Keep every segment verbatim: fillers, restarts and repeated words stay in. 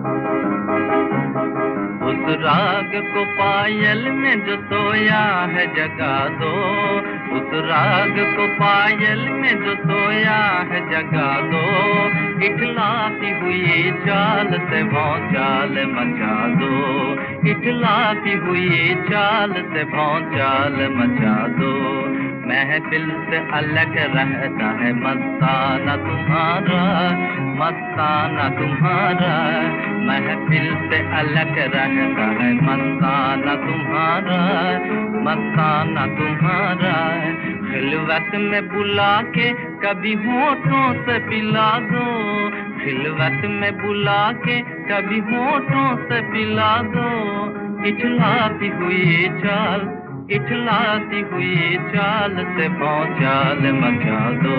उस राग को पायल में जो सोया है जगा दो, उस राग को पायल में जो सोया है जगा दो। इठलाती हुई चाल से भौचाल मचा दो, इठलाती हुई चाल से भौचाल मचा दो। महफिल से अलग रहता है मस्ताना तुम्हारा, मस्ताना तुम्हारा। महफिल से अलग रहता है मस्ताना तुम्हारा, मस्ताना तुम्हारा। खिलवत में बुला के कभी होठों से पिला दो, खिलवत में बुला के कभी होठों से पिला दो। इठलाती हुई चाल, इठलाती हुई चाल से भौचाल मचा दो।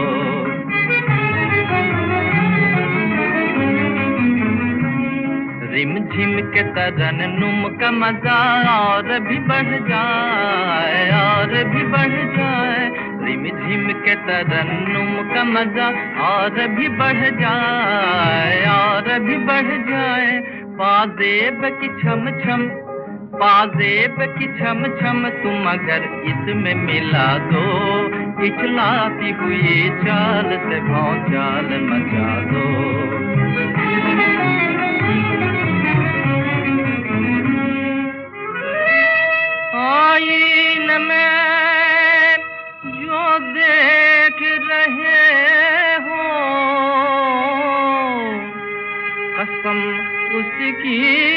रिमझिम के तरन्नुम का मजा और भी बढ़ जाए, और भी बढ़ जाए। रिमझिम के तरन्नुम का मजा और भी बढ़ जाए, और भी बढ़ जाए। पाजेब की छम छम, पाजेब की छम छम तुम अगर इसमें मिला दो। इठलाती हुई चाल से भौचाल मचा दो। आईने में जो देख रहे हो कसम उसकी,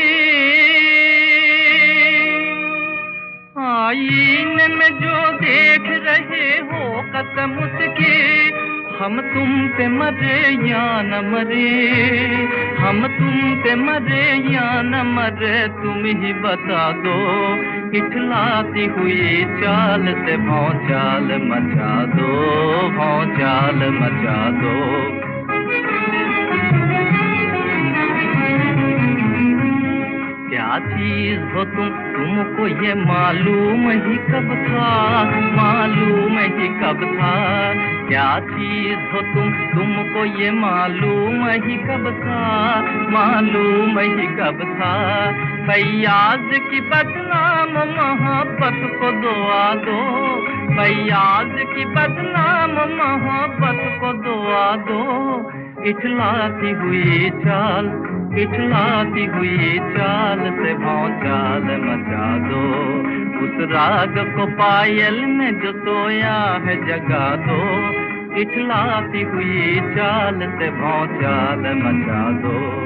आईने में जो देख रहे हो कसम उसकी। हम तुम पे मरे या न मरे, हम तुम पे मरे या न मरे तुम ही बता दो। इठलाती हुई चाल से भौचाल मचा दो, भौचाल मचा दो। क्या चीज हो तुम, तुमको ये मालूम ही कब था, मालूम ही कब था। क्या चीज हो तुम, तुमको ये मालूम ही कब था, मालूम ही कब था। फैयाज की बदनाम मोहब्बत को दुआ दो, फैयाज की बदनाम मोहब्बत को दुआ दो। इठलाती हुई चाल, इठलाती हुई चाल से भौचाल मचा दो। उस राग को पायल में जो सोया है जगा दो। इठलाती हुई चाल से भौचाल मचा दो।